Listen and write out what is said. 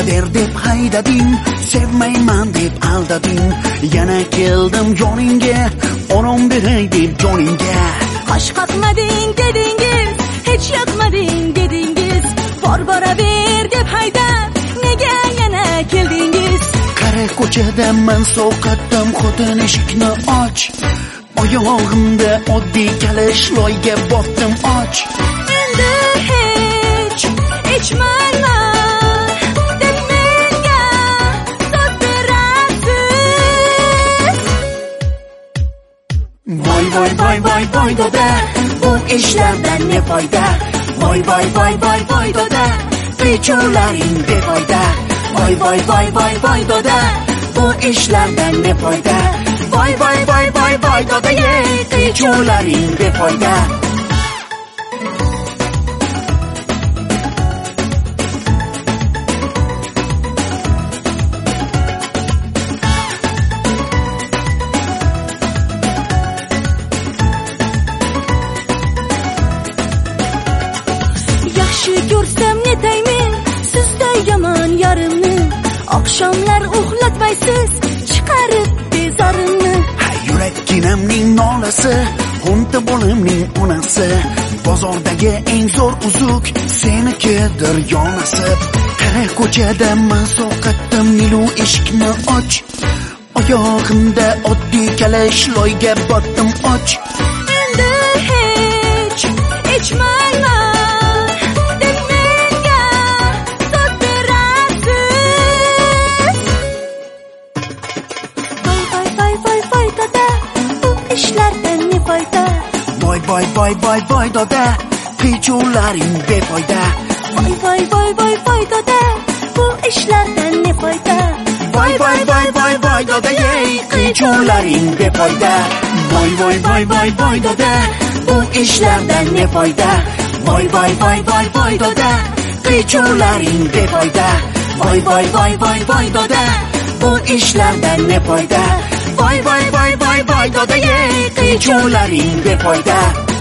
der deb haydading, sevmayman deb aldading. Yana keldim yoningga, onam beray deb joningga. Qosh qoqmading dedingiz, hech yoqmading dedingiz. Bora deb haydab, nega yana keldingiz? Qara ko'chada men sovqatdim, xotin eshikni och. Oyog'imda oddiy kalish loyga botdim och. Endi hech ichmayman deb menga so'z berasiz. Voy doda, bu ishlardan ne foyda? Voy doda, bechoralaring befoyda. Voy doda, bu ishlardan ne foyda? Voy doda, bechoralaring befoyda. Yaxshi ko'rsam netaymen sizda yomon yarimni. Oqshomlar uxlatmaysiz, chiqarib bezarimni. Yurakginamning nolasi, o'nta bolamning onasi. Bozordagi eng zo'r uzuk senikidir yonasib. Qara ko'chada men sovqatdim, nilu eshikni och. Oyog'imda oddiy kalish loyga botdim och. Endi hech ichmayman deb menga so'z berasiz. Voy doda, bu ishlardan ne foyda? Voy doda, bechoralaring befoyda. Voy doda, bu ishlardan ne foyda? Voy doda, bechoralaring befoyda. Voy doda, bu ishlardan ne foyda? Voy doda, bechoralaring befoyda. Voy doda, bu ishlardan ne foyda? Voy doda, bechoralaring befoyda.